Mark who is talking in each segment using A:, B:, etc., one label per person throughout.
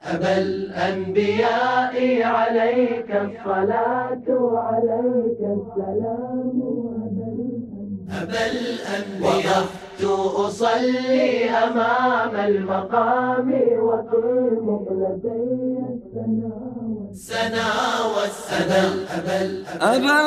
A: أبا الأنبياء عليك الصلاة وعليك السلام. أبا الأنبياء وقفت أصلي أمام المقام وفي مقلتي السنا والسنا. أبا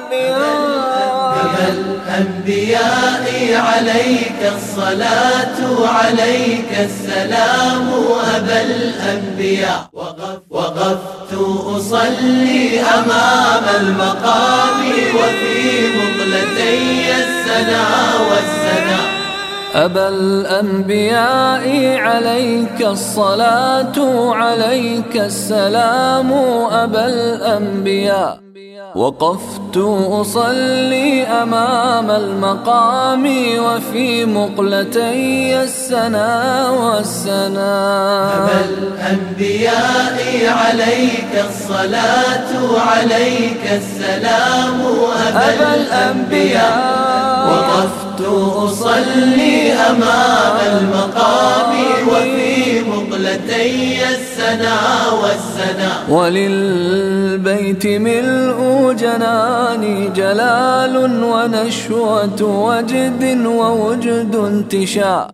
A: الأنبياء عليك الصلاة وعليك السلام. أبا الأنبياء وقفت أصلي أمام المقام وفي مقلتي السنا والسنا.
B: أبا الأنبياء عليك الصلاة عليك السلام. أبا الأنبياء وقفت أصلي أمام المقام وفي مقلتي السنا والسنا.
A: أبا الأنبياء عليك الصلاة عليك السلام. أبا الأنبياء وقفت أصلي أمام المقام وفي مقلتي السنا والسنا.
B: وللبيت ملء جناني جلال ونشوة وجد ووجد انتشاء.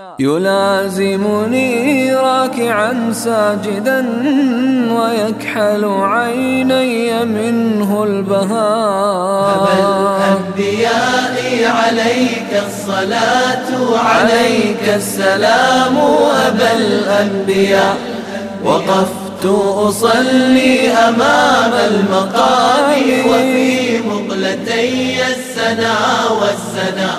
B: يلازمني راكعا ساجدا ويكحل عيني منه البهاء.
A: أبا الأنبياء عليك الصلاة عليك السلام. أبا الأنبياء وقفت أصلي أمام المقام وفي مقلتي السنا والسنا.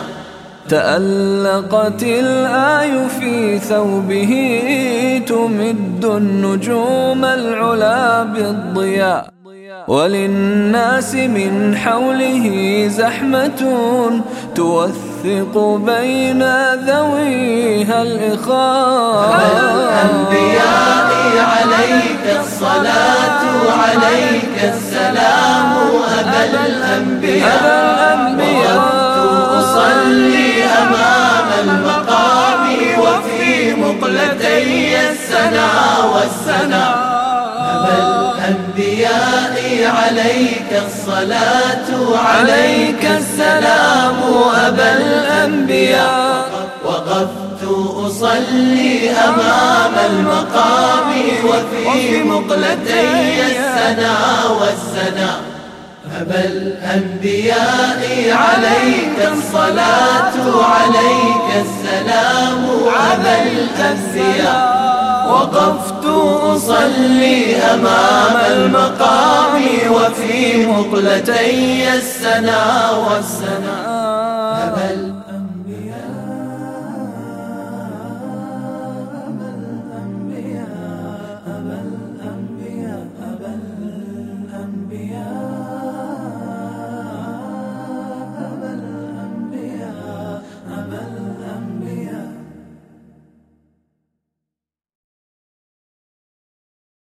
B: تألقت الآي في ثوبه تمد النجوم العلا بالضياء. وللناس من حوله زحمة توثق بين ذويها الإخاء.
A: أبا الأنبياء عليك الصلاة وعليك السلام. أبا الأنبياء وقفت أصلي أمام المقام وفي مقلتي السنا والسنا. أبا الأنبياء عليك الصلاة عليك السلام. أبا الأنبياء وقفت أصلي أمام المقام وفي مقلتي السنا والسنا. أبا الأنبياء عليك الصلاة عليك السلام. أبا الأنبياء وقفت أصلي أمام المقام وفي مقلتي السنا والسنا.